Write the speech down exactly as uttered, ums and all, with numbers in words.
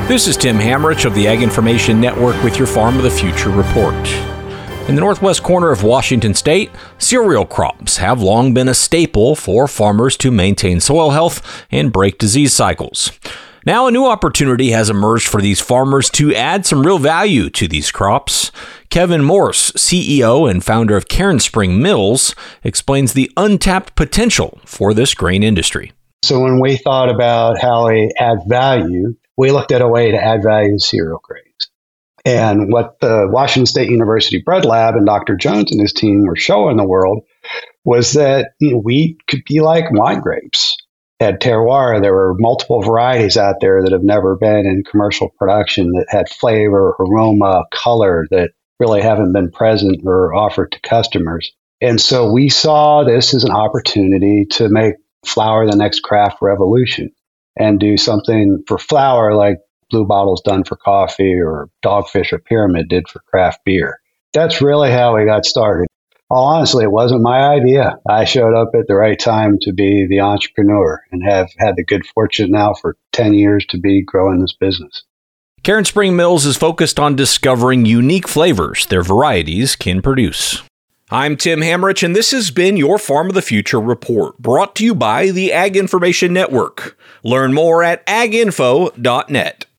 This is Tim Hamrich of the Ag Information Network with your Farm of the Future report. In the northwest corner of Washington state, cereal crops have long been a staple for farmers to maintain soil health and break disease cycles. Now a new opportunity has emerged for these farmers to add some real value to these crops. Kevin Morse, C E O and founder of Cairn Spring Mills, explains the untapped potential for this grain industry. So when we thought about how we add value, we looked at a way to add value to cereal grains. And what the Washington State University Bread Lab and Doctor Jones and his team were showing the world was that, you know, wheat could be like wine grapes. Had terroir. There were multiple varieties out there that have never been in commercial production that had flavor, aroma, color that really haven't been present or offered to customers. And so we saw this as an opportunity to make flour the next craft revolution and do something for flour like Blue Bottle's done for coffee or Dogfish or Pyramid did for craft beer. That's really how we got started. Well, honestly, it wasn't my idea. I showed up at the right time to be the entrepreneur and have had the good fortune now for ten years to be growing this business. Cairn Spring Mills is focused on discovering unique flavors their varieties can produce. I'm Tim Hamrich, and this has been your Farm of the Future report, brought to you by the Ag Information Network. Learn more at ag info dot net.